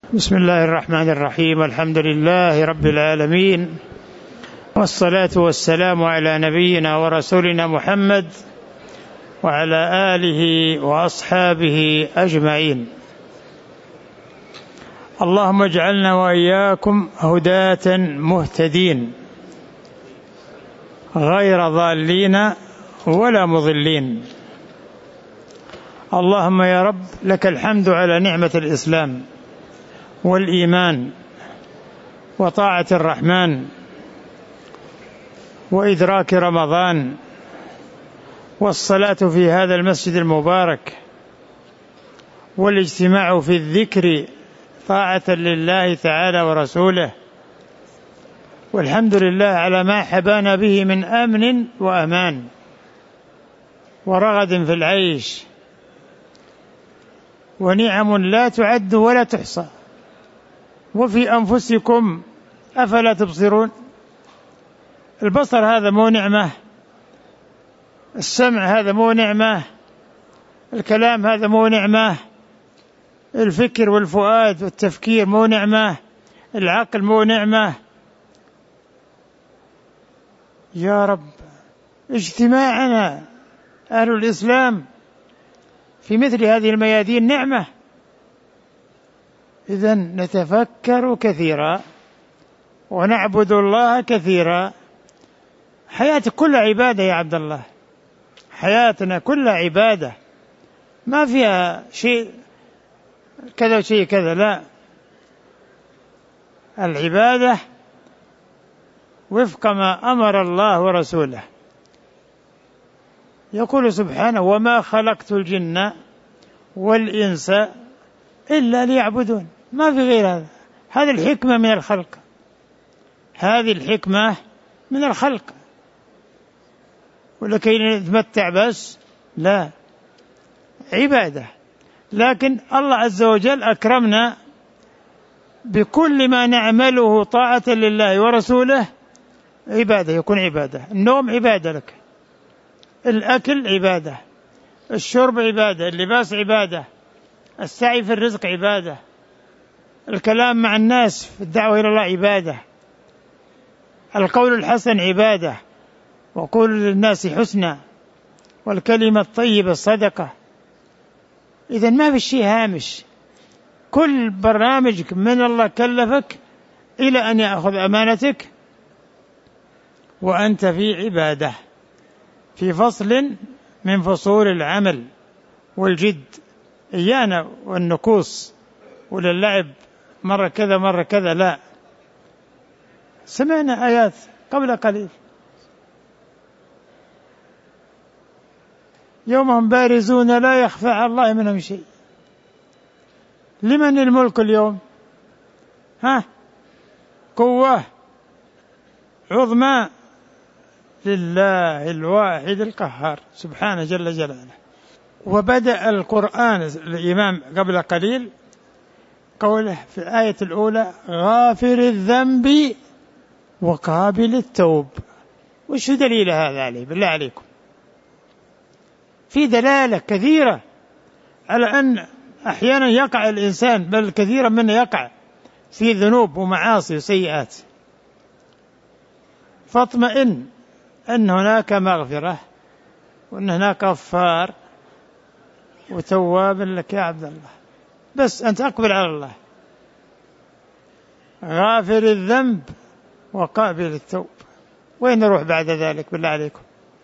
بسم الله الرحمن الرحيم. الحمد لله رب العالمين، والصلاة والسلام على نبينا ورسولنا محمد وعلى آله وأصحابه أجمعين. اللهم اجعلنا وإياكم هداة مهتدين غير ضالين ولا مضلين. اللهم يا رب لك الحمد على نعمة الإسلام والإيمان وطاعة الرحمن وإدراك رمضان والصلاة في هذا المسجد المبارك والاجتماع في الذكر طاعة لله تعالى ورسوله. والحمد لله على ما حبانا به من أمن وأمان ورغد في العيش ونعم لا تعد ولا تحصى. وفي أنفسكم أفلا تبصرون؟ البصر هذا مو نعمة؟ السمع هذا مو نعمة؟ الكلام هذا مو نعمة؟ الفكر والفؤاد والتفكير مو نعمة؟ العقل مو نعمة؟ يا رب اجتماعنا أهل الإسلام في مثل هذه الميادين نعمة. إذن نتفكر كثيرا ونعبد الله كثيرا. حياتك كلها عبادة يا عبد الله، حياتنا كلها عبادة، ما فيها شيء كذا وشيء كذا، لا، العبادة وفق ما أمر الله ورسوله. يقول سبحانه: وما خلقت الجن والإنس إلا ليعبدون. ما في غير هذا. هذه الحكمة من الخلق، هذه الحكمة من الخلق، ولكي نتمتع بس؟ لا، عبادة. لكن الله عز وجل أكرمنا بكل ما نعمله طاعة لله ورسوله عبادة، يكون عبادة. النوم عبادة لك، الأكل عبادة، الشرب عبادة، اللباس عبادة، السعي في الرزق عبادة، الكلام مع الناس في الدعوة إلى الله عبادة، القول الحسن عبادة، وقول للناس حسنا، والكلمة الطيبة صدقة. إذن ما في شيء هامش، كل برنامجك من الله كلفك إلى أن يأخذ أمانتك وأنت في عبادة، في فصل من فصول العمل والجد، إيانا والنكوص وللعب مرة كذا مرة كذا، لا. سمعنا آيات قبل قليل: يوم هم بارزون لا يخفى على الله منهم شيء. لمن الملك اليوم؟ قوة عظمى لله الواحد القهار سبحانه جل جلاله. وبدأ القرآن الإمام قبل قليل قوله في الآية الأولى: غافر الذنب وقابل التوب. وش دليل هذا عليه بالله عليكم؟ في دلالة كثيرة على أن أحيانا يقع الإنسان، بل كثيرا منه يقع في ذنوب ومعاصي وسيئات، فاطمئن أن هناك مغفرة وأن هناك غفار وتواب لك يا عبد الله، بس أنت أقبل على الله. غافر الذنب وقابل التوب. وين نروح بعد ذلك بالله عليكم؟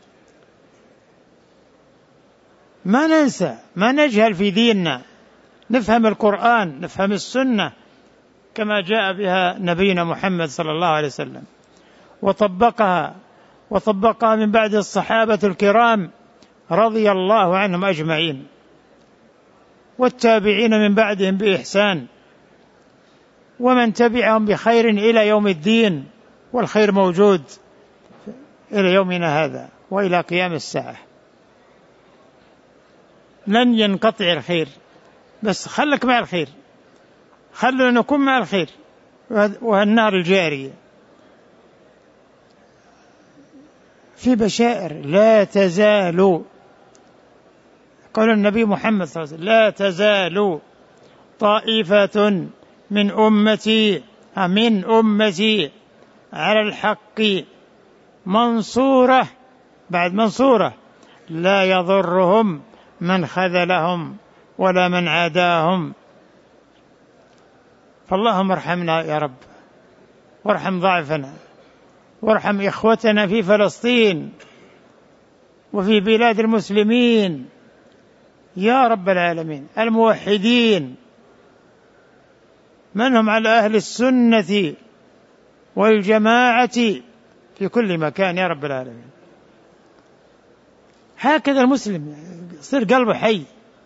ما ننسى، ما نجهل في ديننا، نفهم القرآن، نفهم السنة كما جاء بها نبينا محمد صلى الله عليه وسلم، وطبقها من بعد الصحابة الكرام رضي الله عنهم أجمعين، والتابعين من بعدهم بإحسان، ومن تبعهم بخير إلى يوم الدين. والخير موجود إلى يومنا هذا وإلى قيام الساعة، لن ينقطع الخير، بس خلك مع الخير، خلنا نكون مع الخير. وهالنار الجارية في بشائر لا تزال، قال النبي محمد صلى الله عليه وسلم: لا تزال طائفة من أمتي على الحق منصورة، بعد منصورة، لا يضرهم من خذلهم ولا من عاداهم. فاللهم ارحمنا يا رب، وارحم ضعفنا، وارحم إخوتنا في فلسطين وفي بلاد المسلمين يا رب العالمين، الموحدين من هم على أهل السنة والجماعة في كل مكان يا رب العالمين. هكذا المسلم يصير قلبه حي،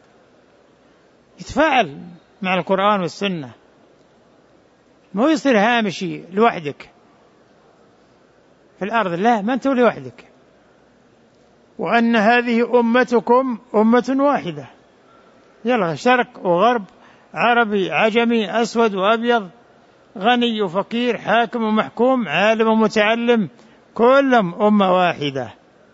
يتفاعل مع القرآن والسنة، ما هو يصير هامشي لوحدك في الأرض، لا، ما أنتم لوحدك. وأن هذه أمتكم أمة واحدة، يلا، شرق وغرب، عربي عجمي، أسود وأبيض، غني وفقير، حاكم ومحكوم، عالم ومتعلم، كلهم أمة واحدة.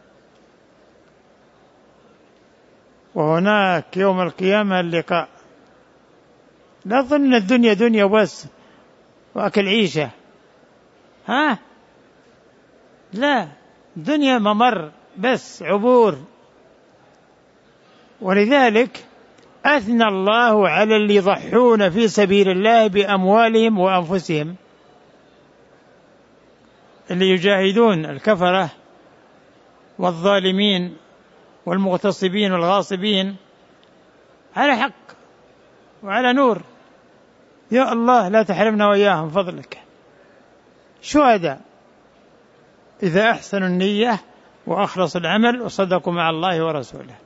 وهناك يوم القيامة اللقاء. لا تظن الدنيا دنيا وبس وأكل عيشة، لا، الدنيا ممر بس، عبور. ولذلك أثنى الله على اللي يضحون في سبيل الله بأموالهم وأنفسهم، اللي يجاهدون الكفرة والظالمين والمغتصبين والغاصبين على حق وعلى نور. يا الله لا تحرمنا وإياهم فضلك. شهداء إذا أحسنوا النية وأخلصوا العمل وصدقوا مع الله ورسوله.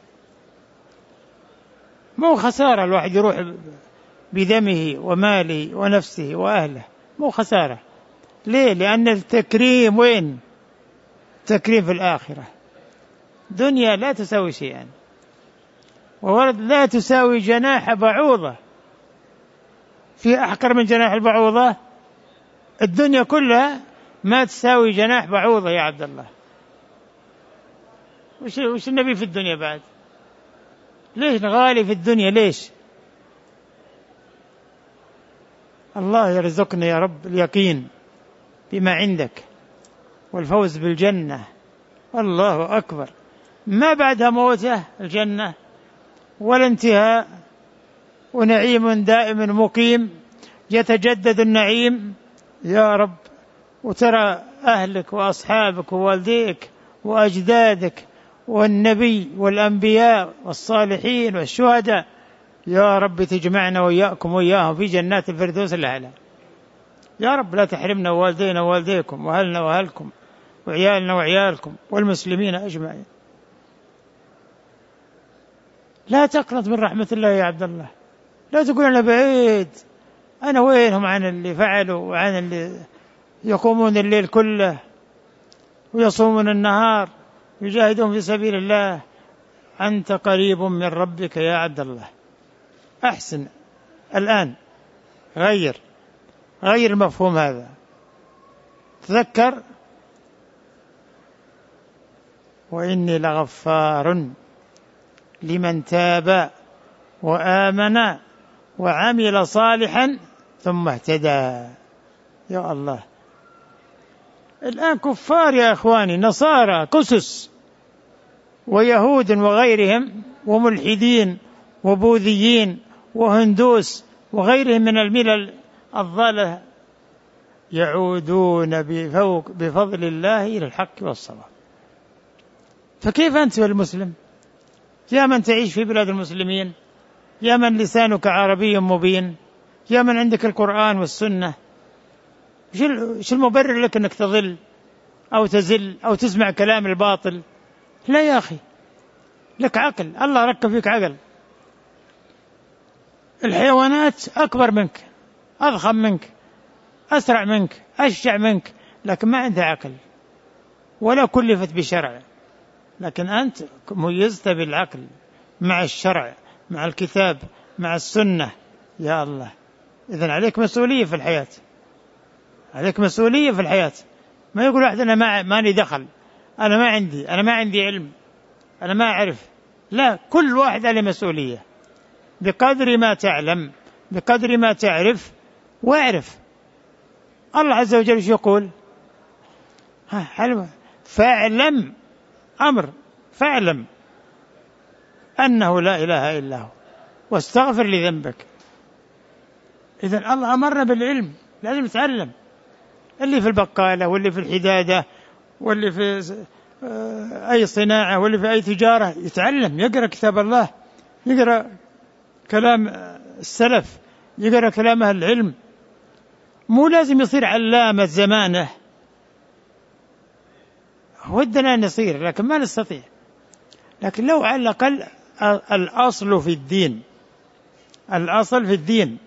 مو خسارة الواحد يروح بدمه وماله ونفسه وأهله، مو خسارة. ليه؟ لأن التكريم وين؟ التكريم في الآخرة. دنيا لا تساوي شيئا، وورد لا تساوي جناح بعوضة. في أحقر من جناح البعوضة؟ الدنيا كلها ما تساوي جناح بعوضة يا عبد الله. وش النبي في الدنيا بعد؟ ليش نغالي في الدنيا؟ ليش؟ الله يرزقنا يا رب اليقين بما عندك والفوز بالجنة. الله أكبر، ما بعدها موته الجنة ولا انتهاء، ونعيم دائم مقيم يتجدد النعيم يا رب. وترى أهلك وأصحابك ووالديك وأجدادك والنبي والأنبياء والصالحين والشهداء يا رب تجمعنا وإياكم وإياهم في جنات الفردوس الأعلى يا رب. لا تحرمنا ووالدينا ووالديكم وأهلنا وأهلكم وعيالنا وعيالكم والمسلمين أجمعين. لا تقنط من رحمة الله يا عبد الله، لا تقول أنا بعيد، أنا وينهم عن اللي فعلوا وعن اللي يقومون الليل كله ويصومون النهار يجاهدون في سبيل الله. أنت قريب من ربك يا عبد الله. أحسن الآن، غير المفهوم هذا. تذكر وإني لغفار لمن تاب وآمن وعمل صالحا ثم اهتدى. يا الله، الآن كفار يا أخواني، نصارى كسس ويهود وغيرهم وملحدين وبوذيين وهندوس وغيرهم من الملل الضالة يعودون بفضل الله إلى الحق والصواب. فكيف أنت المسلم يا من تعيش في بلاد المسلمين، يا من لسانك عربي مبين، يا من عندك القرآن والسنة، ايش المبرر لك أنك تضل أو تزل أو تسمع كلام الباطل؟ لا يا أخي، لك عقل، الله ركب فيك عقل. الحيوانات أكبر منك، أضخم منك، أسرع منك، أشجع منك، لكن ما عندها عقل ولا كلفت بشرع. لكن أنت ميزت بالعقل مع الشرع مع الكتاب مع السنة. يا الله، إذن عليك مسؤولية في الحياة، عليك مسؤولية في الحياة. ما يقول واحد أنا ماني دخل، أنا ما عندي علم، أنا ما أعرف. لا، كل واحد عليه مسؤولية بقدر ما تعلم بقدر ما تعرف واعرف. الله عز وجل ايش يقول؟ فاعلم، أمر، فاعلم أنه لا إله إلا هو واستغفر لذنبك. إذن الله أمرنا بالعلم، لازم نتعلم. اللي في البقالة واللي في الحدادة واللي في أي صناعة واللي في أي تجارة يتعلم، يقرأ كتاب الله، يقرأ كلام السلف، يقرأ كلام أهل العلم. مو لازم يصير علامة زمانه، ودنا نصير لكن ما نستطيع. لكن لو على الأقل الأصل في الدين، الأصل في الدين،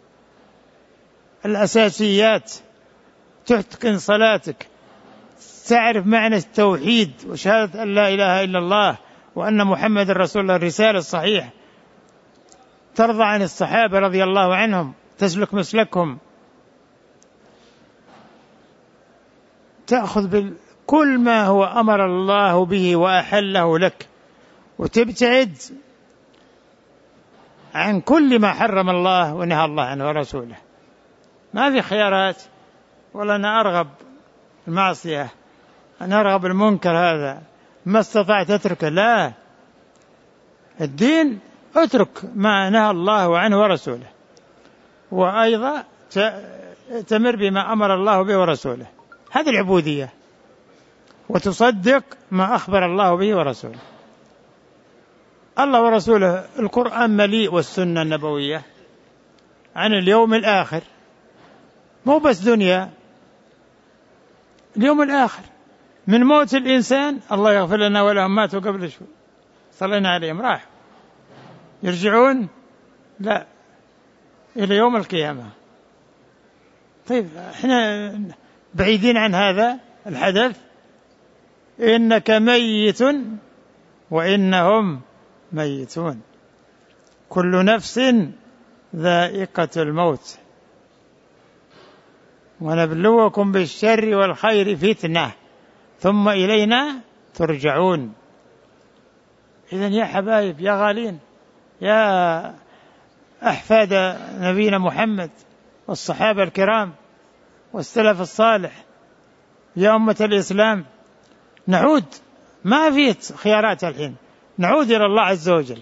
الأساسيات، تتقن صلاتك، تعرف معنى التوحيد وشهادة أن لا إله إلا الله وأن محمد رسول الله، الرسالة الصحيح، ترضى عن الصحابة رضي الله عنهم، تسلك مسلكهم، تأخذ كل ما هو أمر الله به وأحله لك، وتبتعد عن كل ما حرم الله ونهى الله عنه ورسوله. ما في خيارات، ولا أنا أرغب المعصية، أنا أرغب المنكر، هذا ما استطعت أتركه. لا، الدين اترك ما نهى الله عنه ورسوله، وأيضا تمر بما أمر الله به ورسوله. هذه العبودية، وتصدق ما أخبر الله به ورسوله. الله ورسوله القرآن مليء، والسنة النبوية عن اليوم الآخر، مو بس دنيا، اليوم الآخر. من موت الإنسان، الله يغفر لنا ولهم ماتوا قبل شوي صلينا عليهم راح، يرجعون لا إلى يوم القيامة. طيب احنا بعيدين عن هذا الحدث. إنك ميت وإنهم ميتون، كل نفس ذائقة الموت ونبلوكم بالشر والخير فتنة ثم إلينا ترجعون. إذن يا حبايب، يا غالين، يا أحفاد نبينا محمد والصحابة الكرام والسلف الصالح، يا أمة الإسلام، نعود، ما في خيارات الحين، نعود إلى الله عز وجل.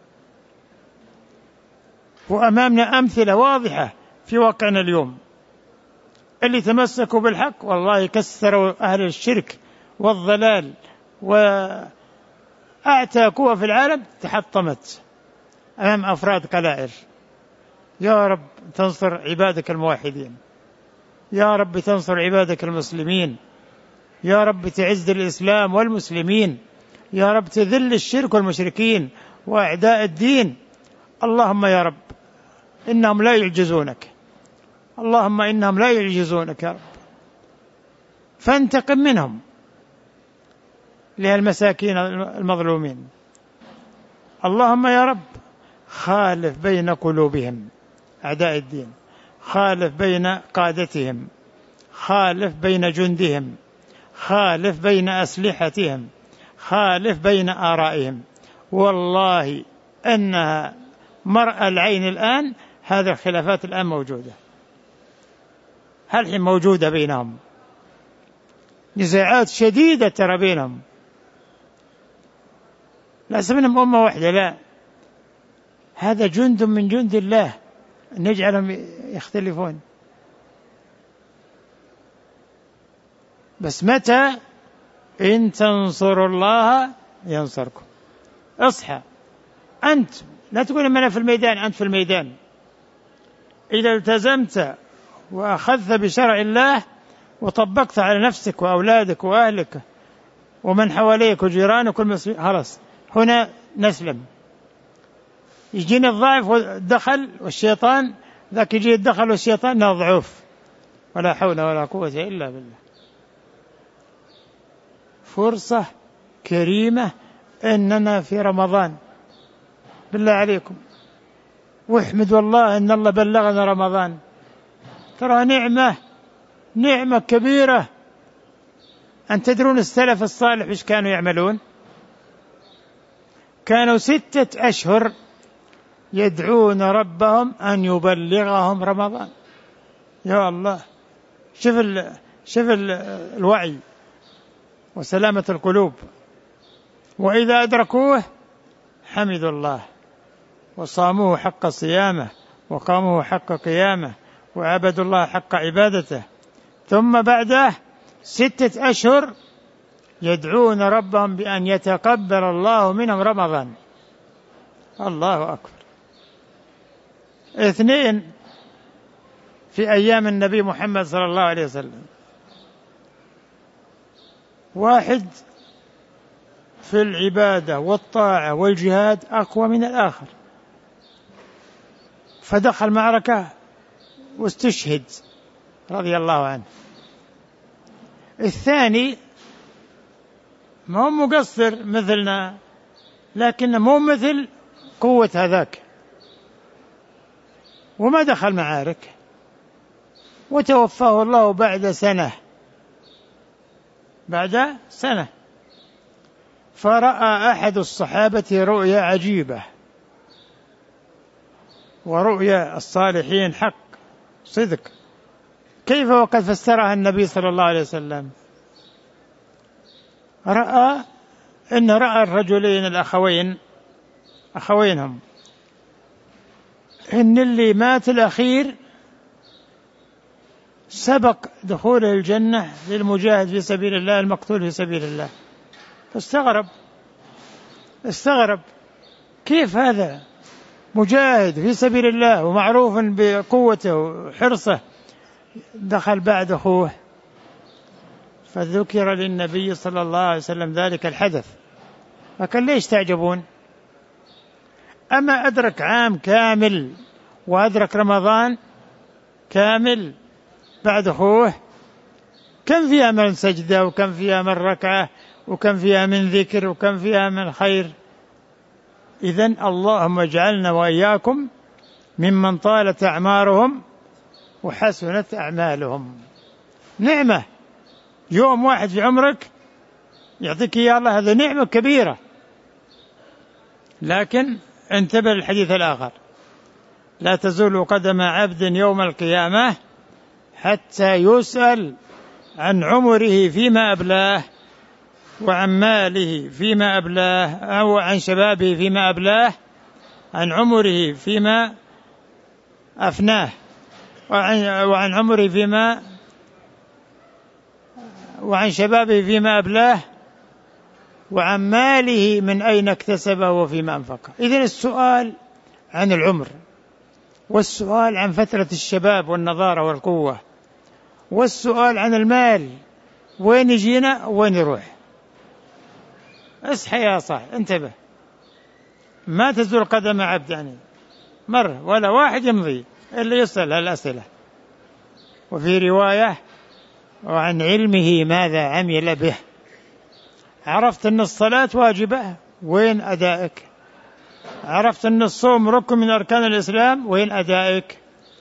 وأمامنا أمثلة واضحة في واقعنا اليوم. اللي تمسكوا بالحق والله كسروا أهل الشرك والضلال، وأعتى قوة في العالم تحطمت أمام أفراد قلائل. يا رب تنصر عبادك الموحدين، يا رب تنصر عبادك المسلمين، يا رب تعز الإسلام والمسلمين، يا رب تذل الشرك والمشركين وأعداء الدين. اللهم يا رب إنهم لا يعجزونك، اللهم إنهم لا يعجزونك يا رب، فانتقم منهم للمساكين المظلومين. اللهم يا رب خالف بين قلوبهم أعداء الدين، خالف بين قادتهم، خالف بين جندهم، خالف بين أسلحتهم، خالف بين آرائهم. والله أنها مرأى العين الآن، هذه الخلافات الآن موجودة، هل موجودة بينهم، نزاعات شديدة ترى بينهم، لا منهم أمة واحدة، لا، هذا جند من جند الله نجعلهم يختلفون. بس متى؟ إن تنصروا الله ينصركم. اصحى أنت، لا تقول أنا في الميدان، أنت في الميدان. إذا التزمت وأخذت بشرع الله وطبقت على نفسك وأولادك وأهلك ومن حواليك وجيرانك والمسلمين، خلاص هنا نسلم. يجينا الضعف والدخل والشيطان، ذاك يجي الدخل والشيطان نضعف، ولا حول ولا قوة إلا بالله. فرصة كريمة أننا في رمضان، بالله عليكم، واحمد والله أن الله بلغنا رمضان. ترى نعمة كبيرة. أن تدرون السلف الصالح إيش كانوا يعملون؟ كانوا 6 أشهر يدعون ربهم أن يبلغهم رمضان. يا الله، شوف الوعي وسلامة القلوب. وإذا أدركوه حمدوا الله وصاموه حق صيامه وقاموه حق قيامه وعبدوا الله حق عبادته، ثم بعده 6 أشهر يدعون ربهم بأن يتقبل الله منهم رمضان. الله أكبر. 2 في أيام النبي محمد صلى الله عليه وسلم، واحد في العبادة والطاعة والجهاد أقوى من الآخر، فدخل معركة واستشهد رضي الله عنه. الثاني ما هو مقصر مثلنا، لكن مو مثل قوة هذاك، وما دخل معارك، وتوفاه الله بعد سنة. فرأى أحد الصحابة رؤيا عجيبة، ورؤيا الصالحين حق صدق. كيف وقد فسرها النبي صلى الله عليه وسلم؟ رأى الرجلين الأخوين أخوينهم، إن اللي مات الأخير سبق دخوله الجنة للمجاهد في سبيل الله المقتول في سبيل الله. استغرب كيف هذا مجاهد في سبيل الله ومعروف بقوته وحرصه دخل بعد أخوه؟ فذكر للنبي صلى الله عليه وسلم ذلك الحدث، فكان ليش تعجبون؟ أما أدرك عام كامل وأدرك رمضان كامل بعد أخوه، كم فيها من سجدة وكم فيها من ركعة وكم فيها من ذكر وكم فيها من خير. إذن اللهم اجعلنا وإياكم ممن طالت أعمارهم وحسنت أعمالهم. نعمة يوم واحد في عمرك يعطيك يا الله، هذا نعمة كبيرة. لكن انتبه للحديث الآخر: لا تزول قدم عبد يوم القيامة حتى يسأل عن عمره فيما أبلاه، وعن ماله فيما أبلاه، أو عن شبابه فيما أبلاه، عن عمره فيما أفناه، وعن عمره وعن شبابه فيما أبلاه، وعن ماله من أين اكتسبه وفيما أنفقه. إذن السؤال عن العمر، والسؤال عن فترة الشباب والنضارة والقوة، والسؤال عن المال، وين يجينا وين يروح. اصحى يا صاح، انتبه، ما تزول قدم عبد يعني مرة ولا واحد يمضي إلا يسأل هالأسئلة. وفي رواية: وعن علمه ماذا عمل به. عرفت أن الصلاة واجبة، وين أدائك؟ عرفت أن الصوم ركن من أركان الإسلام، وين أدائك؟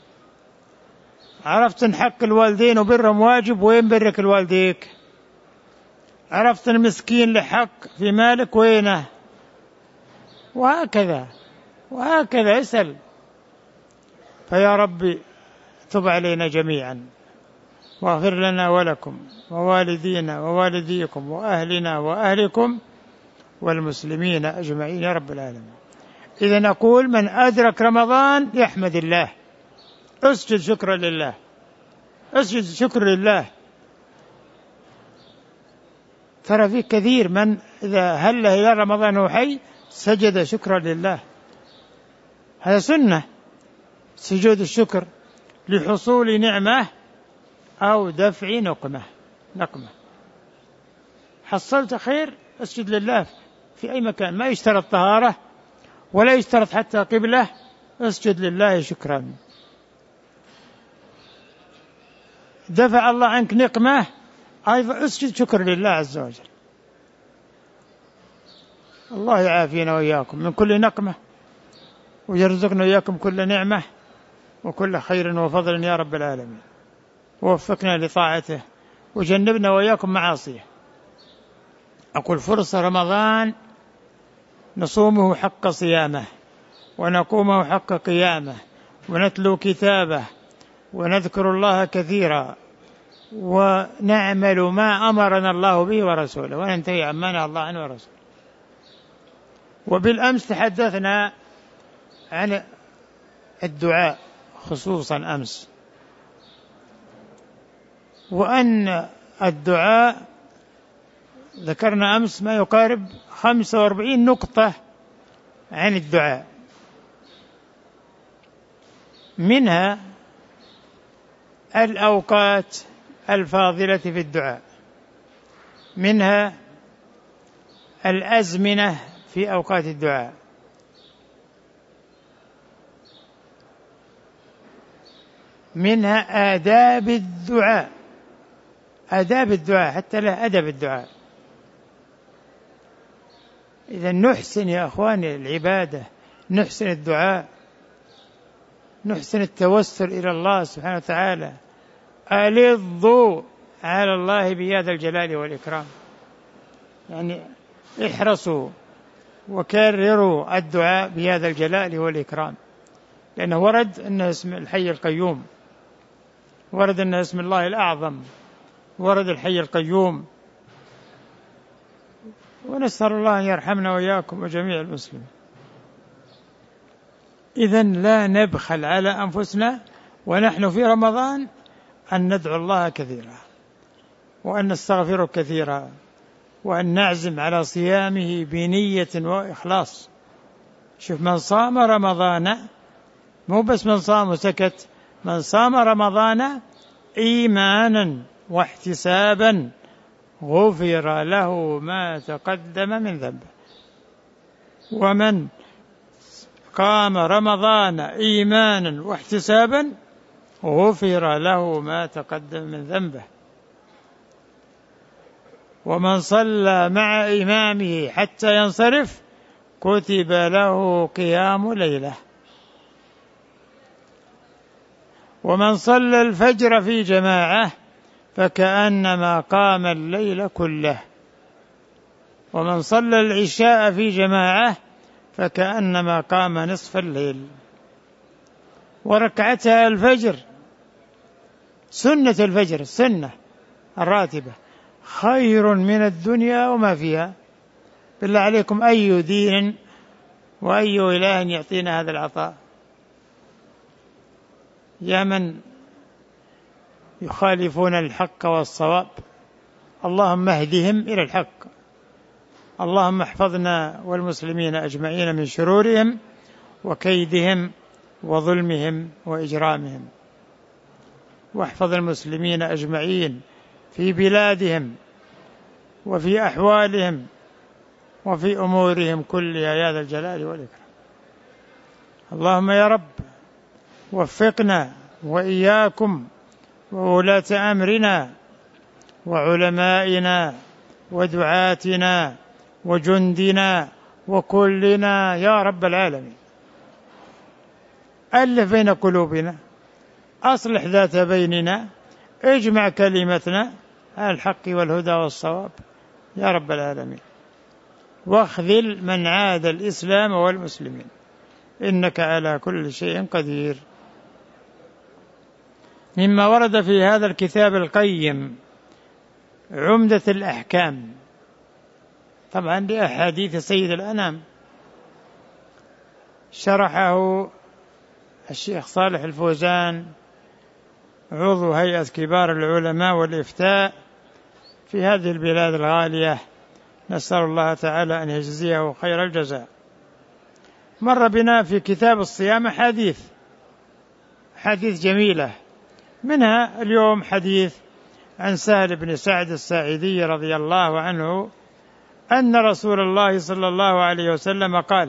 عرفت أن حق الوالدين وبرهم واجب، وين برك الوالديك؟ عرفت أن المسكين له حق في مالك، وينه؟ وهكذا اسأل. فيا ربي تب علينا جميعا، واغفر لنا ولكم ووالدينا ووالديكم وأهلنا وأهلكم والمسلمين أجمعين يا رب العالمين. إذا نقول: من أدرك رمضان يحمد الله، اسجد شكرا لله، اسجد شكر لله. ترى في كثير من إذا هل إلى رمضان وحي سجد شكرا لله. هذا سنة، سجود الشكر لحصول نعمة أو دفع نقمة. حصلت خير اسجد لله في أي مكان، ما يشترط طهارة ولا يشترط حتى قبلة، اسجد لله شكرا. دفع الله عنك نقمة أيضا اسجد شكر لله عز وجل. الله يعافينا وإياكم من كل نقمة، ويرزقنا وإياكم كل نعمة وكل خير وفضل يا رب العالمين، ووفقنا لطاعته وجنبنا وإياكم معاصيه. أقول: فرصة رمضان نصومه حق صيامه ونقومه حق قيامه، ونتلو كتابه، ونذكر الله كثيرا، ونعمل ما أمرنا الله به ورسوله، وننتهي عما نهى الله عنه ورسوله. وبالأمس تحدثنا عن الدعاء خصوصا أمس، وأن الدعاء ذكرنا أمس ما يقارب 45 نقطة عن الدعاء، منها الأوقات الفاضلة في الدعاء، منها الأزمنة في أوقات الدعاء، منها آداب الدعاء، آداب الدعاء حتى له أدب الدعاء. إذا نحسن يا أخواني العبادة، نحسن الدعاء، نحسن التوسل إلى الله سبحانه وتعالى، ألظوا على الله بيد الجلال والإكرام، يعني احرصوا وكرروا الدعاء بيد الجلال والإكرام، لأنه ورد أن اسم الحي القيوم، ورد أن اسم الله الأعظم، ورد الحي القيوم، ونسأل الله أن يرحمنا وإياكم وجميع المسلمين. إذن لا نبخل على أنفسنا ونحن في رمضان أن ندعو الله كثيرا، وأن نستغفره كثيرا، وأن نعزم على صيامه بنية وإخلاص. شوف، من صام رمضان، مو بس من صام وسكت، من صام رمضان إيمانا واحتسابا غفر له ما تقدم من ذنبه. ومن قام رمضان إيمانا واحتسابا غفر له ما تقدم من ذنبه. ومن صلى مع إمامه حتى ينصرف كتب له قيام ليلة. ومن صلى الفجر في جماعة فكأنما قام الليل كله. ومن صلى العشاء في جماعة فكأنما قام نصف الليل. وركعتها الفجر، سنة الفجر، السنة الراتبة، خير من الدنيا وما فيها. بالله عليكم، أي دين وأي إله يعطينا هذا العطاء؟ يا من يخالفون الحق والصواب، اللهم اهدهم إلى الحق، اللهم احفظنا والمسلمين أجمعين من شرورهم وكيدهم وظلمهم وإجرامهم، واحفظ المسلمين أجمعين في بلادهم وفي أحوالهم وفي أمورهم كلها يا ذا الجلال والإكرام. اللهم يا رب وفقنا وإياكم وولاة أمرنا وعلمائنا ودعاتنا وجندنا وكلنا يا رب العالمين. ألف بين قلوبنا، أصلح ذات بيننا، اجمع كلمتنا على الحق والهدى والصواب يا رب العالمين. واخذل من عاد الإسلام والمسلمين، إنك على كل شيء قدير. مما ورد في هذا الكتاب القيم عمدة الأحكام، طبعا لأحاديث سيد الأنام، شرحه الشيخ صالح الفوزان عضو هيئة كبار العلماء والإفتاء في هذه البلاد الغالية، نسأل الله تعالى أن يجزيه خير الجزاء. مر بنا في كتاب الصيام حديث جميلة، منها اليوم حديث عن سهل بن سعد الساعدي رضي الله عنه أن رسول الله صلى الله عليه وسلم قال: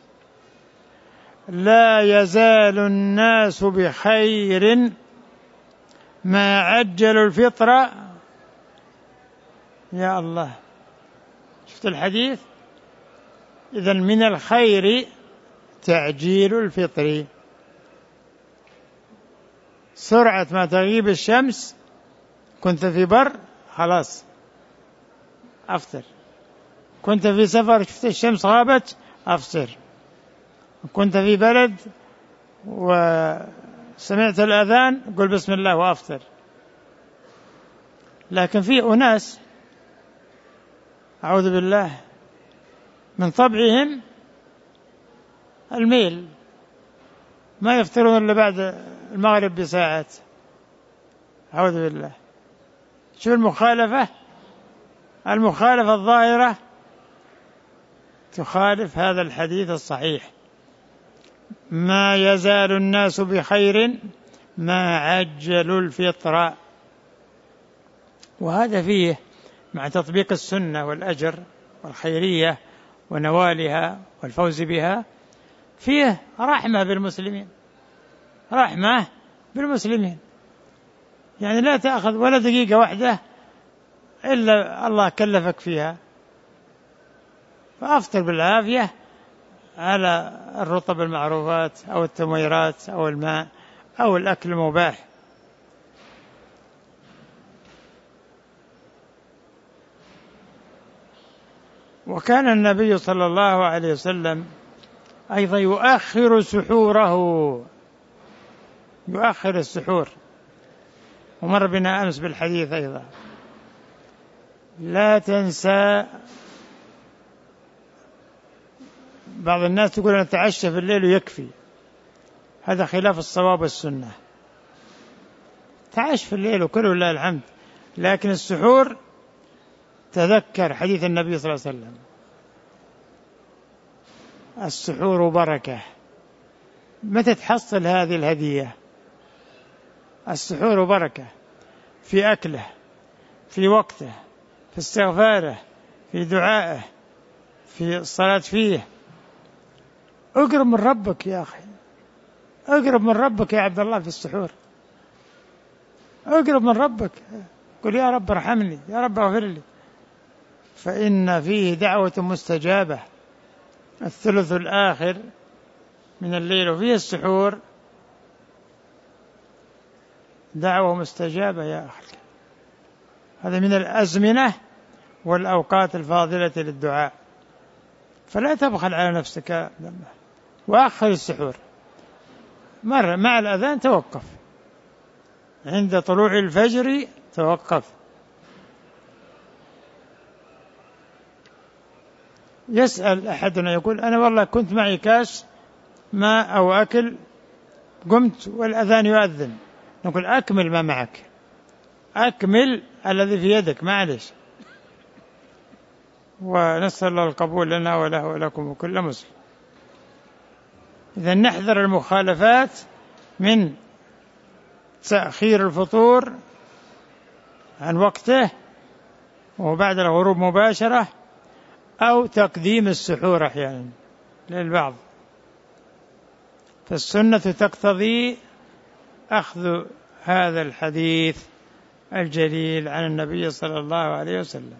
لا يزال الناس بخير ما عجلوا الفطر. يا الله، شفت الحديث؟ إذن من الخير تعجيل الفطر. سرعة ما تغيب الشمس، كنت في بر خلاص أفطر، كنت في سفر شفت الشمس غابت أفطر. كنت في بلد وسمعت الأذان قل بسم الله وأفطر. لكن في أناس أعوذ بالله من طبعهم الميل، ما يفطرون إلا بعد المغرب بساعات، أعوذ بالله. شو المخالفة الظاهرة تخالف هذا الحديث الصحيح: ما يزال الناس بخير ما عجلوا الفطر. وهذا فيه مع تطبيق السنة والأجر والخيرية ونوالها والفوز بها، فيه رحمة بالمسلمين. يعني لا تأخذ ولا دقيقة واحدة إلا الله كلفك فيها، فأفطر بالعافية على الرطب المعروفات أو التمويرات أو الماء أو الأكل المباح. وكان النبي صلى الله عليه وسلم أيضا يؤخر السحور. ومر بنا أمس بالحديث أيضا: لا تنسى. بعض الناس تقول أنا أتعشى في الليل ويكفي، هذا خلاف الصواب والسنة. تعش في الليل وكل ولله الحمد، لكن السحور تذكر حديث النبي صلى الله عليه وسلم: السحور بركة. متى تحصل هذه الهدية؟ السحور بركة في أكله، في وقته، في استغفاره، في دعائه، في الصلاة فيه. اقرب من ربك يا أخي، اقرب من ربك يا عبد الله في السحور، اقرب من ربك، قل يا رب ارحمني، يا رب اغفر لي، فإن فيه دعوة مستجابة. الثلث الآخر من الليل وفيه السحور دعوة مستجابة يا أخي. هذا من الأزمنة والأوقات الفاضلة للدعاء، فلا تبخل على نفسك. وأخر السحور مرة مع الأذان توقف، عند طلوع الفجر توقف. يسأل أحدنا يقول: أنا والله كنت معي كاس ماء أو أكل، قمت والأذان يؤذن. نقول: أكمل ما معك، أكمل الذي في يدك، معلش. ونسأل الله القبول لنا وله ولكم وكل مسلم. إذا نحذر المخالفات من تأخير الفطور عن وقته وبعد الغروب مباشرة، أو تقديم السحور أحيانا للبعض. فالسنة تقتضي أخذ هذا الحديث الجليل عن النبي صلى الله عليه وسلم.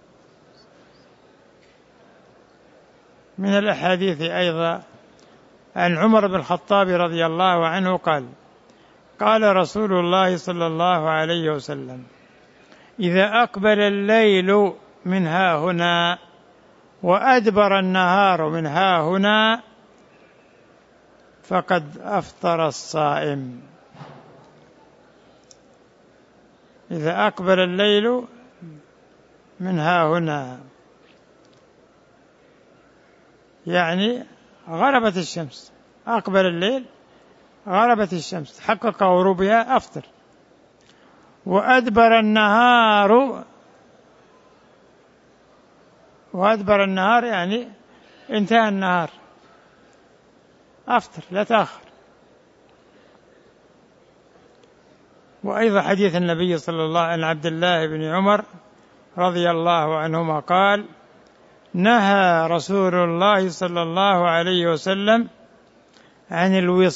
من الأحاديث أيضا عن عمر بن الخطاب رضي الله عنه قال: قال رسول الله صلى الله عليه وسلم: إذا أقبل الليل من ها هنا وأدبر النهار من ها هنا فقد أفطر الصائم. إذا أقبل الليل من ها هنا يعني غربت الشمس، أقبل الليل غربت الشمس تحقق غروبها أفطر. وأدبر النهار يعني انتهى النهار أفطر، لا تأخر. وأيضا حديث النبي صلى الله عليه وسلم عن عبد الله بن عمر رضي الله عنهما قال: نهى رسول الله صلى الله عليه وسلم عن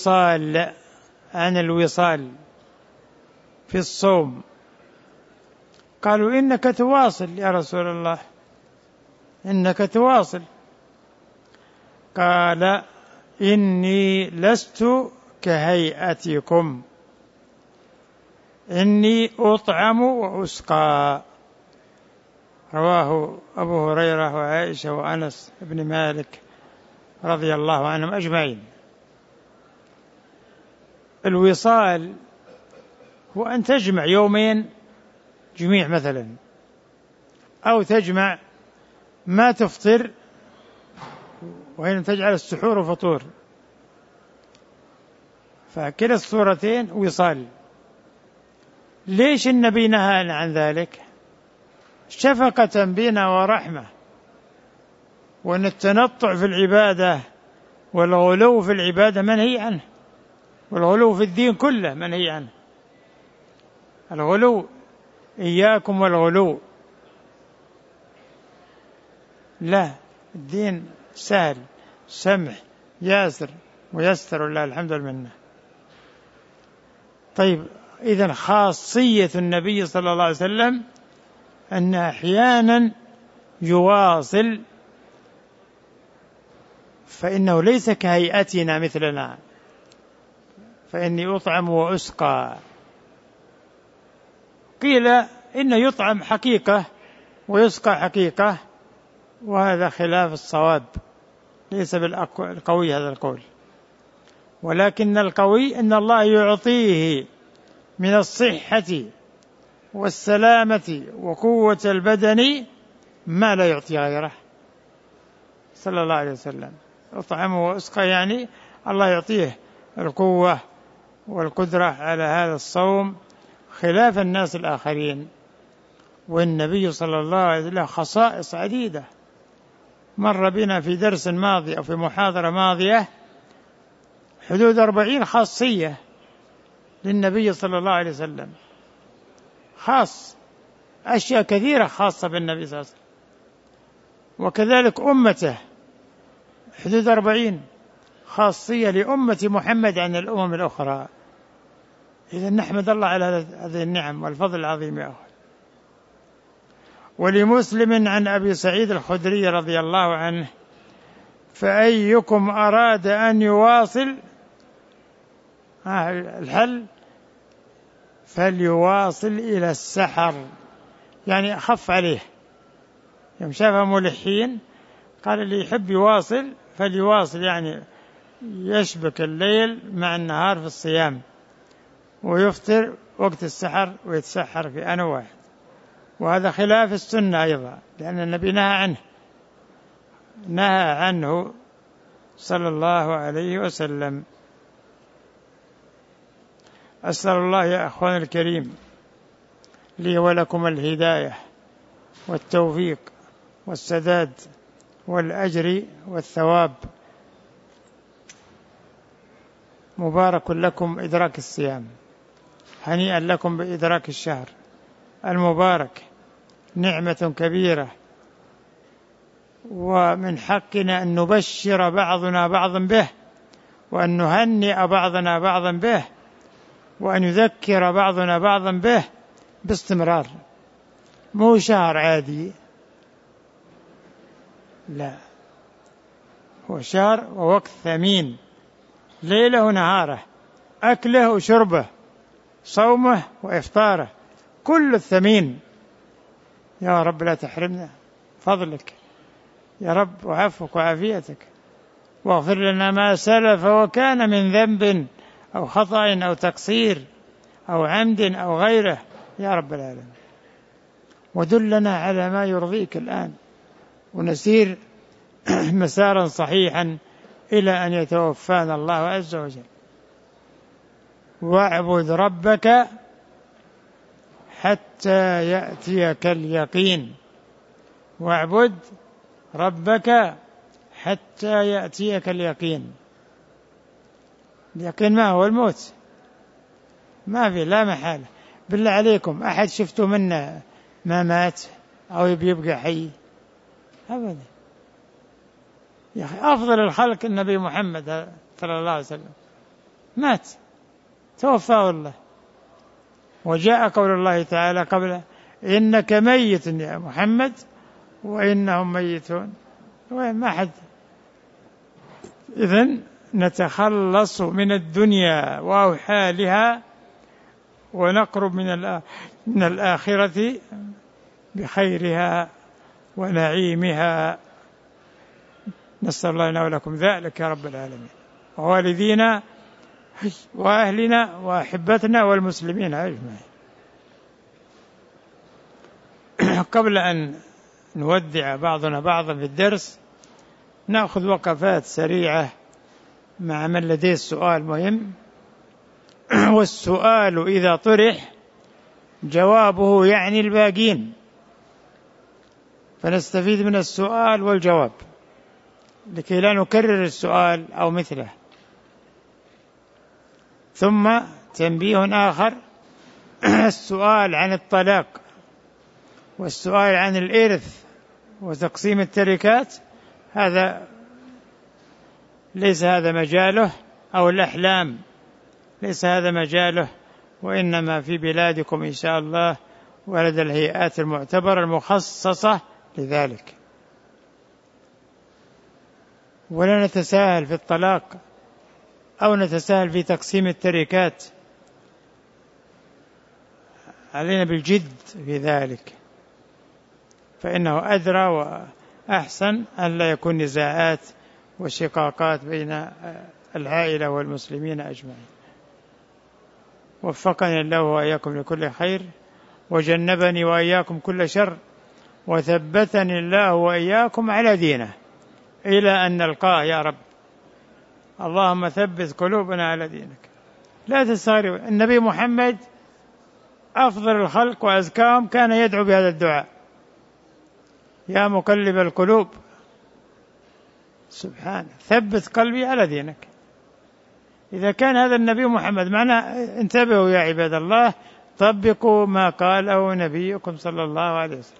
الوصال في الصوم. قالوا: إنك تواصل يا رسول الله، إنك تواصل. قال: إني لست كهيئتكم، إني أطعم وأسقى. رواه أبو هريرة وعائشة وأنس بن مالك رضي الله عنهم أجمعين. الوصال هو أن تجمع يومين جميع مثلا، أو تجمع ما تفطر وإن تجعل السحور فطور، فكلا الصورتين وصال. ليش النبي نهى عن ذلك؟ شفقة بنا ورحمة، وأن التنطع في العبادة والغلو في العبادة منهي عنه، والغلو في الدين كله منهي عنه. الغلو إياكم والغلو، لا، الدين سهل سمح ياسر ميسر ولله الحمد والمنة. طيب، إذن خاصية النبي صلى الله عليه وسلم أن أحيانا يواصل، فإنه ليس كهيئتنا مثلنا، فإني أطعم وأسقى. قيل إن يطعم حقيقة ويسقى حقيقة، وهذا خلاف الصواب، ليس بالقوي هذا القول، ولكن القوي أن الله يعطيه من الصحة والسلامة وقوة البدن ما لا يعطي غيره صلى الله عليه وسلم. أطعم وأسقى يعني الله يعطيه القوة والقدرة على هذا الصوم خلاف الناس الآخرين. والنبي صلى الله عليه وسلم خصائص عديدة، مر بنا في درس ماضي أو في محاضرة ماضية حدود 40 خاصية للنبي صلى الله عليه وسلم، خاص أشياء كثيرة خاصة بالنبي صلى الله عليه وسلم، وكذلك أمته حدود 40 خاصية لأمة محمد عن الأمم الأخرى. إذا نحمد الله على هذه النعم والفضل العظيم يا أخوة. ولمسلم عن أبي سعيد الخدري رضي الله عنه: فأيكم أراد أن يواصل الحل فليواصل إلى السحر، يعني أخف عليه. يوم شافها ملحين قال اللي يحب يواصل فليواصل، يعني يشبك الليل مع النهار في الصيام، ويفطر وقت السحر ويتسحر في آن واحد. وهذا خلاف السنة أيضا، لأن النبي نهى عنه صلى الله عليه وسلم. أسأل الله يا أخوان الكريم لي ولكم الهداية والتوفيق والسداد والأجر والثواب. مبارك لكم إدراك الصيام، هنيئا لكم بإدراك الشهر المبارك، نعمة كبيرة، ومن حقنا أن نبشر بعضنا بعضا به، وأن نهنئ بعضنا بعضا به، وأن يذكر بعضنا بعضا به باستمرار. مو شهر عادي، لا، هو شهر ووقت ثمين، ليله ونهاره، أكله وشربه، صومه وإفطاره، كل الثمين. يا رب لا تحرمنا فضلك يا رب، وعفوك وعافيتك، واغفر لنا ما سلف وكان من ذنب أو خطأ أو تقصير أو عمد أو غيره يا رب العالمين، ودلنا على ما يرضيك الآن، ونسير مسارا صحيحا إلى أن يتوفانا الله عز وجل. واعبد ربك حتى يأتيك اليقين، واعبد ربك حتى يأتيك اليقين. اليقين ما هو؟ الموت، ما في لا محالة. بالله عليكم أحد شفتوا منا ما مات أو بيبقى حي؟ أبدا. يا أخي أفضل الخلق النبي محمد صلى الله عليه وسلم مات، توفاه الله، وجاء قول الله تعالى قبل: إنك ميت يا محمد وإنهم ميتون. ما حد. إذن نتخلص من الدنيا وأوحالها، ونقرب من الآخرة بخيرها ونعيمها. نسأل الله لنا ولكم ذلك يا رب العالمين، ووالدينا وأهلنا وأحبتنا والمسلمين أجمعين. قبل أن نودع بعضنا بعضا في الدرس نأخذ وقفات سريعة مع من لديه السؤال مهم، والسؤال إذا طرح جوابه يعني الباقين، فنستفيد من السؤال والجواب لكي لا نكرر السؤال أو مثله. ثم تنبيه آخر: السؤال عن الطلاق والسؤال عن الإرث وتقسيم التركات هذا ليس هذا مجاله، أو الأحلام ليس هذا مجاله، وإنما في بلادكم إن شاء الله ولدى الهيئات المعتبرة المخصصة لذلك. ولا نتساهل في الطلاق أو نتساهل في تقسيم التركات، علينا بالجد في ذلك، فإنه أدرى وأحسن أن لا يكون نزاعات وشقاقات بين العائلة والمسلمين أجمعين. وفقني الله وإياكم لكل خير، وجنبني وإياكم كل شر، وثبتني الله وإياكم على دينه إلى أن نلقاه يا رب. اللهم ثبت قلوبنا على دينك. لا تستغرب، النبي محمد أفضل الخلق وأزكاهم كان يدعو بهذا الدعاء: يا مقلب القلوب سبحانه ثبت قلبي على دينك. إذا كان هذا النبي محمد معنا، انتبهوا يا عباد الله، طبقوا ما قاله نبيكم صلى الله عليه وسلم.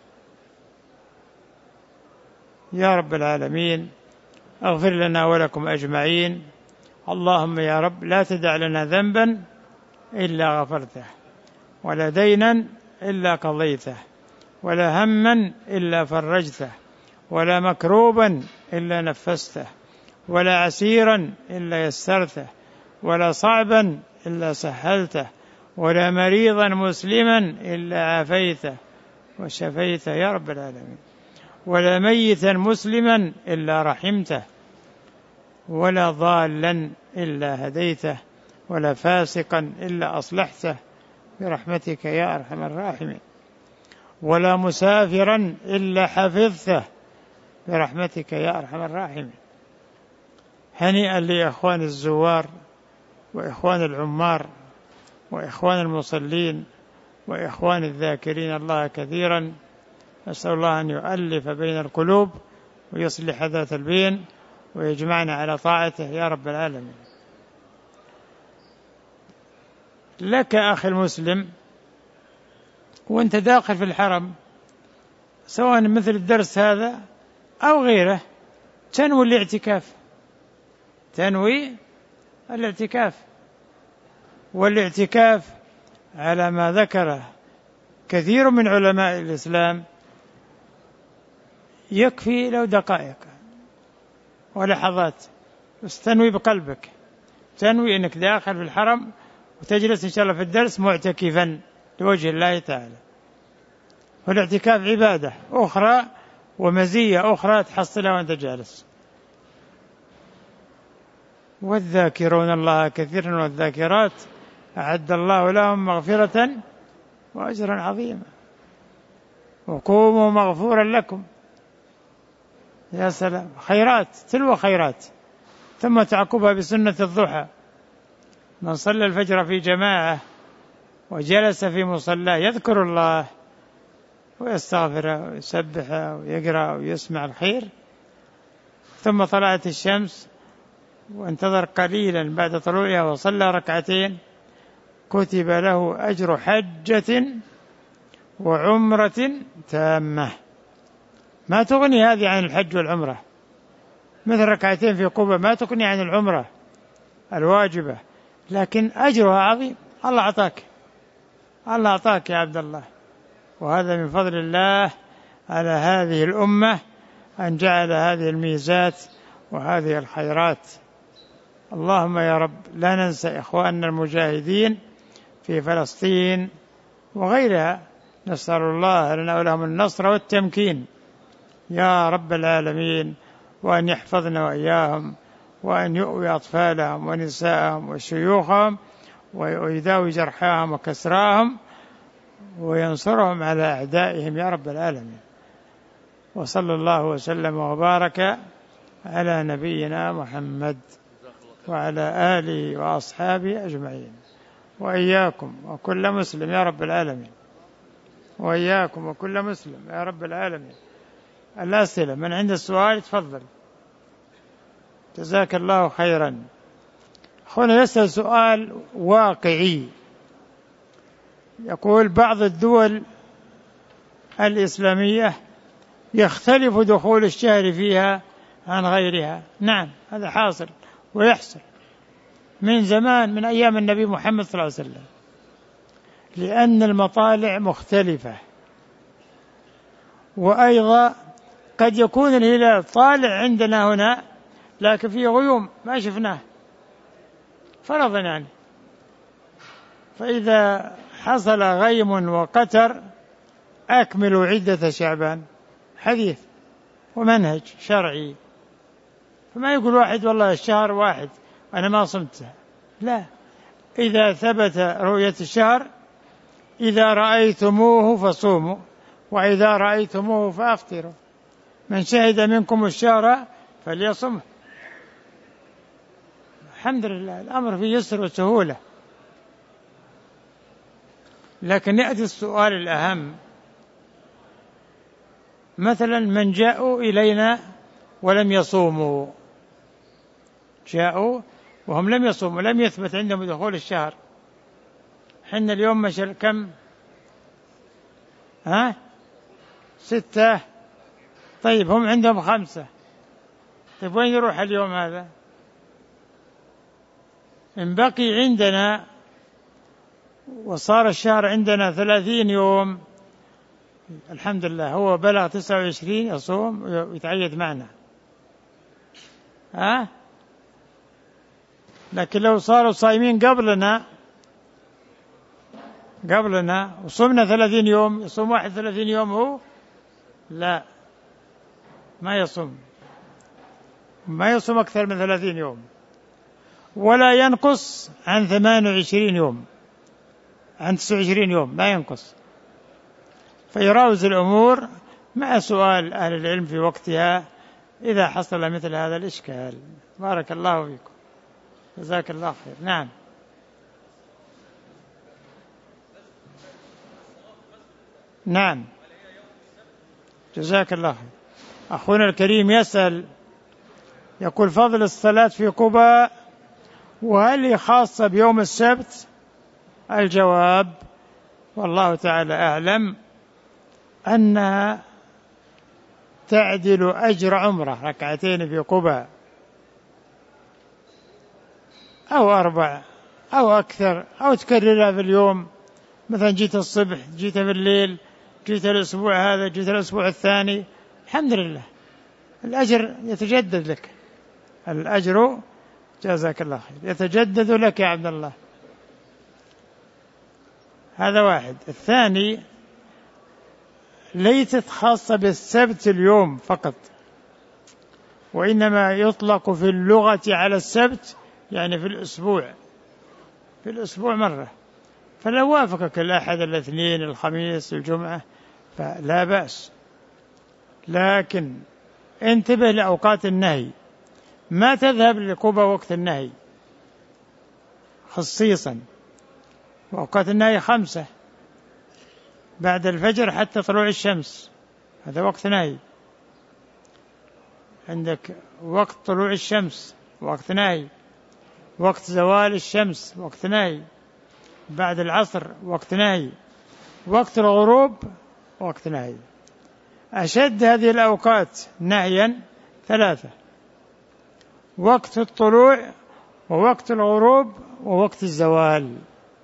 يا رب العالمين اغفر لنا ولكم أجمعين. اللهم يا رب لا تدع لنا ذنبا إلا غفرته، ولا دينا إلا قضيته، ولا هما إلا فرجته، ولا مكروبا إلا نفسته، ولا عسيرا إلا يسرته، ولا صعبا إلا سهلته، ولا مريضا مسلما إلا عافيته وشفيته يا رب العالمين، ولا ميتا مسلما إلا رحمته، ولا ضالا إلا هديته، ولا فاسقا إلا أصلحته برحمتك يا أرحم الراحمين، ولا مسافرا إلا حفظته برحمتك يا أرحم الراحمين. هنيئا لإخوان الزوار وإخوان العمار وإخوان المصلين وإخوان الذاكرين الله كثيرا. نسأل الله أن يؤلف بين القلوب ويصلح ذات البين ويجمعنا على طاعته يا رب العالمين. لك أخي المسلم وأنت داخل في الحرم، سواء مثل الدرس هذا أو غيره، تنوي الاعتكاف، تنوي الاعتكاف. والاعتكاف على ما ذكره كثير من علماء الإسلام يكفي لو دقائق ولحظات، استنوي بقلبك، تنوي أنك داخل في الحرم وتجلس إن شاء الله في الدرس معتكفا لوجه الله تعالى. والاعتكاف عبادة أخرى ومزية أخرى تحصلها وأنت جالس. والذاكرون الله كثيرا والذاكرات أعد الله لهم مغفرة وأجرا عظيما، وقوموا مغفورا لكم. يا سلام، خيرات تلو خيرات. ثم تعقبها بسنة الضحى: من صلى الفجر في جماعة وجلس في مصلاه يذكر الله ويستغفره ويسبحه ويقرأ ويسمع الخير، ثم طلعت الشمس وانتظر قليلا بعد طلوعها وصلى ركعتين، كتب له أجر حجة وعمرة تامة. ما تغني هذه عن الحج والعمرة، مثل ركعتين في قبة ما تغني عن العمرة الواجبة، لكن أجرها عظيم. الله أعطاك يا عبد الله، وهذا من فضل الله على هذه الأمة أن جعل هذه الميزات وهذه الخيرات. اللهم يا رب لا ننسى إخواننا المجاهدين في فلسطين وغيرها، نسأل الله لنا ولهم النصر والتمكين يا رب العالمين. وأن يحفظنا وإياهم، وأن يؤوي أطفالهم ونساءهم وشيوخهم، ويداوي جرحاهم وكسراهم، وينصرهم على أعدائهم يا رب العالمين. وصلى الله وسلم وبارك على نبينا محمد وعلى آله وأصحابه أجمعين، وإياكم وكل مسلم يا رب العالمين، وإياكم وكل مسلم يا رب العالمين. الأسئلة، من عند السؤال تفضل. جزاك الله خيرا. أخونا يسأل سؤال واقعي، يقول بعض الدول الإسلامية يختلف دخول الشهر فيها عن غيرها. نعم، هذا حاصل ويحصل من زمان، من أيام النبي محمد صلى الله عليه وسلم، لأن المطالع مختلفة. وأيضا قد يكون الهلال طالع عندنا هنا لكن فيه غيوم ما شفناه فرضا يعني، فإذا حصل غيم وقتر أكملوا عدة شعبان، حديث ومنهج شرعي. فما يقول واحد والله الشهر واحد أنا ما صمته، لا، إذا ثبت رؤية الشهر إذا رأيتموه فصوموا وإذا رأيتموه فأفطروا، من شهد منكم الشهر فليصمه. الحمد لله، الأمر فيه يسر وسهولة. لكن يأتي السؤال الأهم، مثلا من جاءوا إلينا ولم يصوموا، جاءوا وهم لم يصوموا، لم يثبت عندهم دخول الشهر. حنا اليوم مشر كم؟ 6. طيب هم عندهم 5. طيب وين يروح اليوم هذا؟ إن بقي عندنا وصار الشهر عندنا 30 يوم الحمد لله، هو بلغ 29 يصوم ويتعيد معنا. لكن لو صاروا صايمين قبلنا وصمنا 30 يوم، يصوم واحد 30 يوم هو؟ لا، ما يصوم أكثر من 30 يوم، ولا ينقص عن 28 يوم، عن 29 يوم ما ينقص. فيراوز الأمور مع سؤال أهل العلم في وقتها إذا حصل مثل هذا الإشكال. بارك الله فيكم، جزاك الله خير. نعم. نعم، جزاك الله خير. أخونا الكريم يسأل يقول فضل الصلاة في قباء، وهل هي خاصة بيوم السبت؟ الجواب والله تعالى أعلم أنها تعدل أجر عمرة، ركعتين في قباء أو 4 أو أكثر، أو تكررها في اليوم، مثلا جيت الصبح، جيت في الليل، جيت الأسبوع هذا، جيت الأسبوع الثاني، الحمد لله الأجر يتجدد لك، الأجر جزاك الله خير يتجدد لك يا عبد الله. هذا واحد. الثاني، ليست خاصة بالسبت اليوم فقط، وإنما يطلق في اللغة على السبت يعني في الأسبوع مرة، فلو وافقك الأحد الاثنين الخميس الجمعة فلا بأس. لكن انتبه لأوقات النهي، ما تذهب لقبى وقت النهي خصيصا، وأوقات النهي 5 بعد الفجر حتى طلوع الشمس، هذا وقت نهي. عندك وقت طلوع الشمس وقت نهي، وقت زوال الشمس وقت نهي، بعد العصر وقت نهي، وقت الغروب وقت نهي. أشد هذه الأوقات نهيا 3: وقت الطلوع ووقت الغروب ووقت الزوال.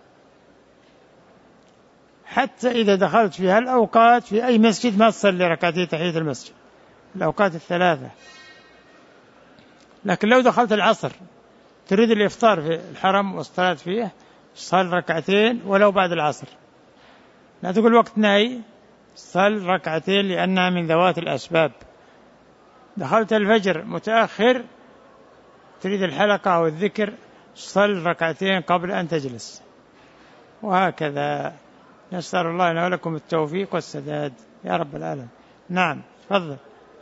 حتى إذا دخلت في هالأوقات في أي مسجد ما تصلي ركعتين تحية المسجد، الأوقات 3. لكن لو دخلت العصر تريد الإفطار في الحرم والصلاة فيه، صل ركعتين ولو بعد العصر، لا تقول وقت نهي، صل ركعتين لأنها من ذوات الأسباب. دخلت الفجر متأخر تريد الحلقة أو الذكر، صل ركعتين قبل أن تجلس، وهكذا. نسأل الله لنا ولكم التوفيق والسداد يا رب العالمين. نعم تفضل،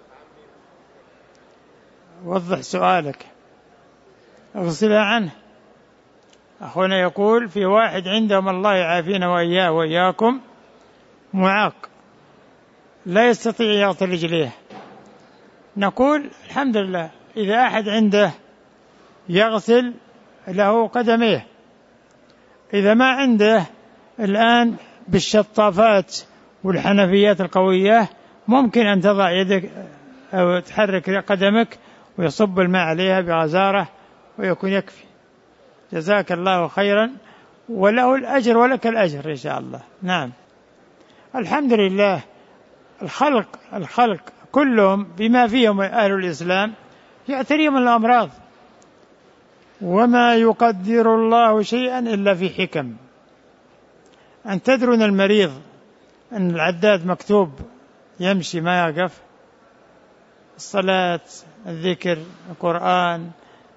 وضح سؤالك، اغسلها عنه. أخونا يقول في واحد عندهم الله يعافينا وإياه وإياكم معاق لا يستطيع يغسل رجليه، نقول الحمد لله إذا أحد عنده يغسل له قدميه، إذا ما عنده الآن بالشطافات والحنفيات القوية ممكن أن تضع يدك أو تحرك قدمك ويصب الماء عليها بغزارة ويكون يكفي. جزاك الله خيرا وله الأجر ولك الأجر إن شاء الله. نعم الحمد لله. الخلق كلهم بما فيهم أهل الإسلام يعتريهم الأمراض، وما يقدر الله شيئا إلا في حكم. أن تدرون المريض أن العداد مكتوب يمشي ما يقف، الصلاة، الذكر، القرآن،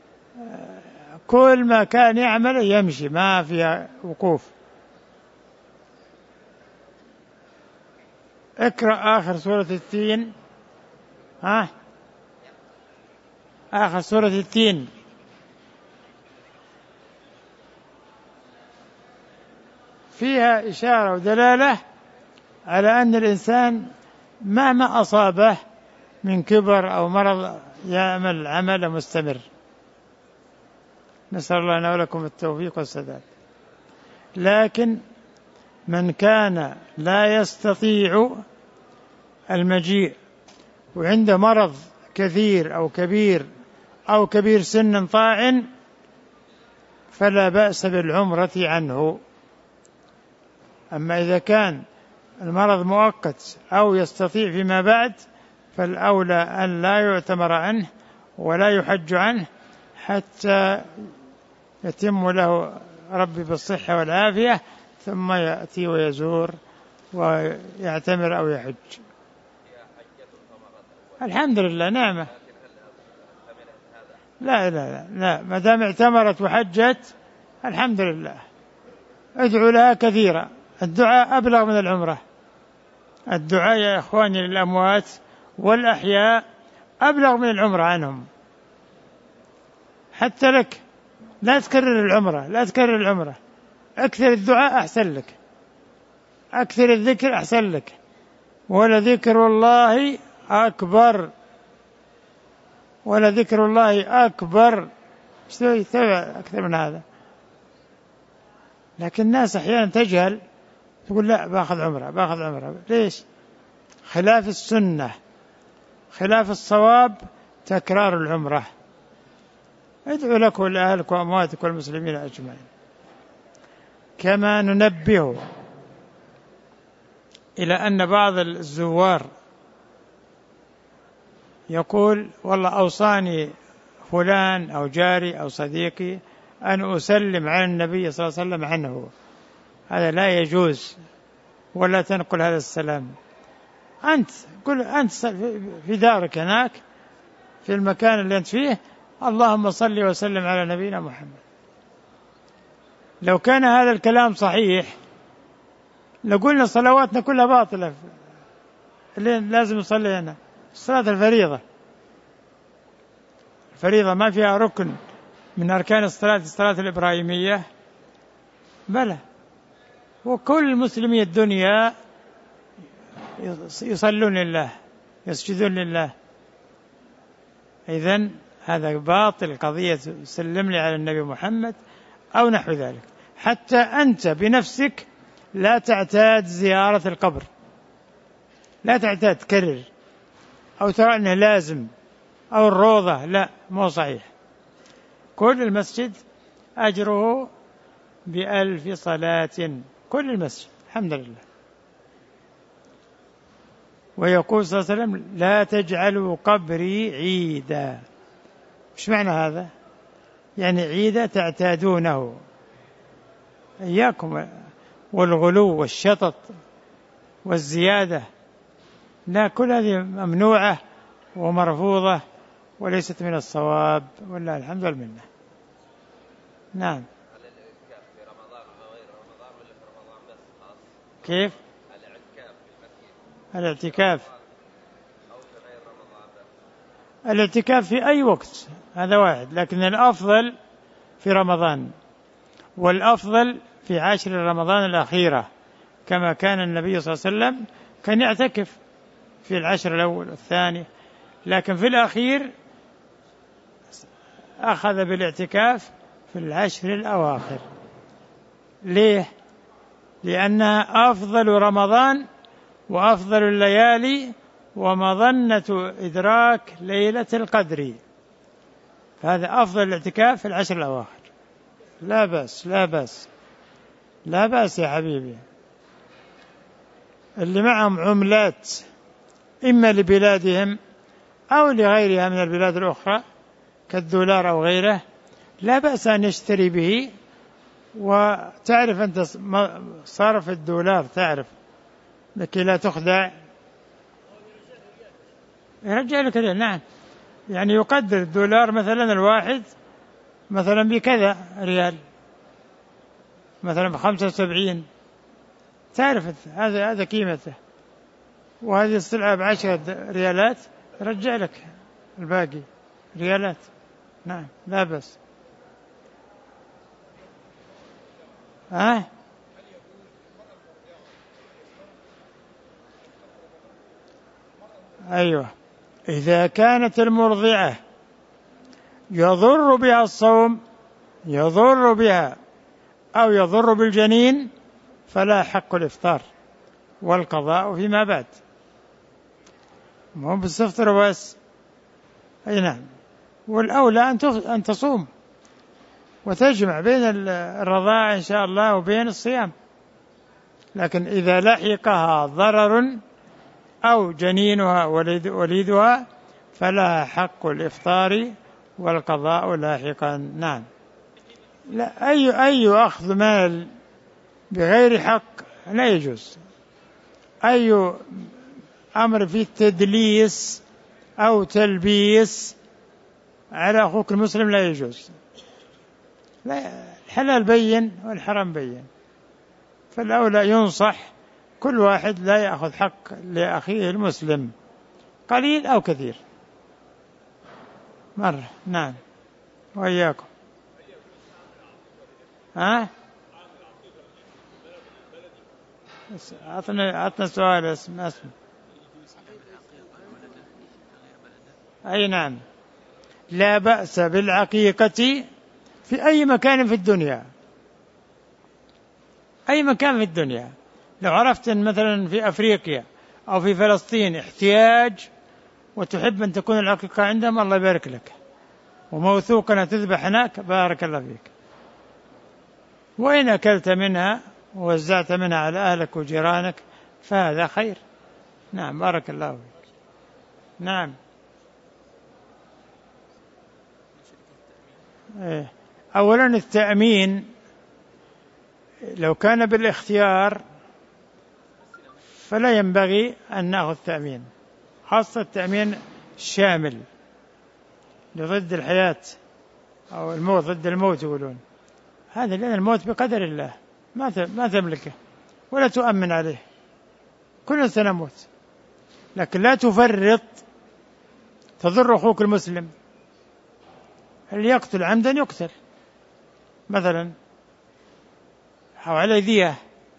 كل ما كان يعمل يمشي ما فيها وقوف. اقرأ آخر سورة التين، آخر سورة التين فيها إشارة ودلالة على أن الإنسان مهما أصابه من كبر أو مرض يعمل عمل مستمر. نسأل الله لنا ولكم التوفيق والسداد. لكن من كان لا يستطيع المجيء وعنده مرض كثير أو كبير أو كبير سن طاعن فلا بأس بالعمرة عنه. أما إذا كان المرض مؤقت أو يستطيع فيما بعد فالأولى أن لا يعتمر عنه ولا يحج عنه حتى يتم له ربي بالصحة والعافية، ثم يأتي ويزور ويعتمر أو يحج. الحمد لله نعمة. لا ما دام اعتمرت وحجت الحمد لله. ادعو لها كثيرا، الدعاء أبلغ من العمرة. الدعاء يا إخواني للأموات والأحياء أبلغ من العمرة عنهم. حتى لك لا تكرر العمرة، أكثر الدعاء أحسن لك، أكثر الذكر أحسن لك، ولذكر الله أكبر، ولذكر الله أكبر. أكثر من هذا. لكن الناس أحيانا تجهل تقول لا باخذ عمرة. ليش؟ خلاف السنة، خلاف الصواب تكرار العمرة. ادعو لك ولأهلك وأمواتك والمسلمين أجمعين. كما ننبه إلى أن بعض الزوار يقول والله أوصاني فلان أو جاري أو صديقي أن أسلم على النبي صلى الله عليه وسلم عنه، هذا لا يجوز، ولا تنقل هذا السلام. أنت في دارك هناك في المكان اللي أنت فيه اللهم صل وسلم على نبينا محمد. لو كان هذا الكلام صحيح لقلنا صلواتنا كلها باطلة، لازم نصلي هنا. الصلاة الفريضة ما فيها ركن من أركان الصلاة الإبراهيمية، بلى، وكل مسلمي الدنيا يصلون لله يسجدون لله. إذن هذا باطل، قضية سلم لي على النبي محمد أو نحو ذلك. حتى أنت بنفسك لا تعتاد زيارة القبر، لا تعتاد تكرر أو ترى أنه لازم أو الروضة، لا، مو صحيح. كل المسجد أجره ب1000 صلاة، كل المسجد الحمد لله. ويقول صلى الله عليه وسلم لا تجعلوا قبري عيدا. إيش معنى هذا؟ يعني عيدا تعتادونه، إياكم والغلو والشطط والزيادة، لا، كل هذه ممنوعة ومرفوضة وليست من الصواب، والله الحمد والمنة. نعم. كيف الاعتكاف؟ الاعتكاف في أي وقت هذا واحد، لكن الأفضل في رمضان، والأفضل في 10 رمضان الأخيرة، كما كان النبي صلى الله عليه وسلم كان يعتكف في 10 الأول والثاني، لكن في الأخير أخذ بالاعتكاف في 10 الأواخر. ليه؟ لأنها أفضل رمضان وأفضل الليالي ومظنة إدراك ليلة القدر، هذا أفضل الاعتكاف في 10 الأواخر. لا بأس لا بأس لا بأس يا حبيبي. اللي معهم عملات إما لبلادهم أو لغيرها من البلاد الأخرى كالدولار أو غيره، لا بأس أن يشتري به. وتعرف أنت صرف الدولار، تعرف لكي لا تخدع، يرجع لك. نعم، يعني يقدر الدولار مثلا الواحد مثلا بكذا ريال، مثلا 75، تعرف هذا قيمته، وهذه السلعة 10 ريالات، يرجع لك الباقي ريالات. نعم لا بأس. أيوة، إذا كانت المرضعة يضر بها الصوم، يضر بها أو يضر بالجنين، فلا حق الإفطار والقضاء فيما بعد، مو بالسفطر بس. أي نعم، والأولى أن تصوم وتجمع بين الرضاعة إن شاء الله وبين الصيام، لكن إذا لحقها ضرر أو جنينها وليدها فلها حق الإفطار والقضاء لاحقا. نعم. لا، أي أخذ مال بغير حق لا يجوز. أي أمر في التدليس أو تلبيس على أخوك المسلم لا يجوز. لا، الحلال بين والحرام بين، فالأولى ينصح كل واحد لا يأخذ حق لأخيه المسلم قليل أو كثير مرة. نعم، وإياكم. عطنا سؤال اسم. أي نعم، لا بأس بالعقيقة في أي مكان في الدنيا، أي مكان في الدنيا. لو عرفت أن مثلا في أفريقيا أو في فلسطين احتياج وتحب أن تكون العقيقة عندهم، الله يبارك لك، وموثوق أن تذبح هناك، بارك الله فيك. وإن أكلت منها ووزعت منها على أهلك وجيرانك فهذا خير. نعم، بارك الله فيك. نعم. أولا التأمين لو كان بالاختيار فلا ينبغي أن نأخذ تأمين، خاصة التأمين الشامل لضد الحياة أو الموت، ضد الموت يقولون، هذا لأن الموت بقدر الله ما تملكه ولا تؤمن عليه، كلنا سنموت، لكن لا تفرط تضر أخوك المسلم. اللي يقتل عمدا يقتل مثلا أو على ذيه،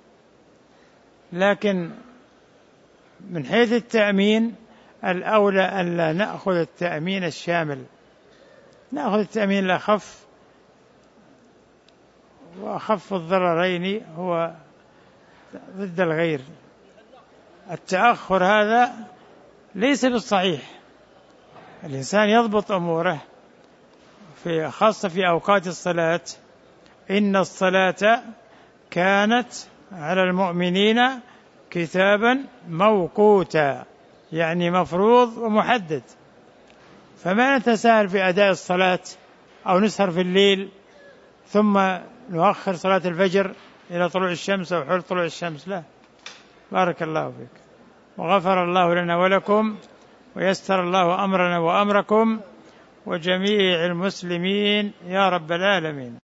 لكن من حيث التأمين الأولى ألا نأخذ التأمين الشامل، نأخذ التأمين الأخف، وأخف الضررين هو ضد الغير. التأخر هذا ليس بالصحيح، الإنسان يضبط أموره خاصة في أوقات الصلاة. إن الصلاة كانت على المؤمنين كتابا موقوتا، يعني مفروض ومحدد، فما نتساهل في أداء الصلاة أو نسهر في الليل ثم نؤخر صلاة الفجر إلى طلوع الشمس أو حول طلوع الشمس، لا. بارك الله فيك، وغفر الله لنا ولكم ويسر الله أمرنا وأمركم وجميع المسلمين يا رب العالمين.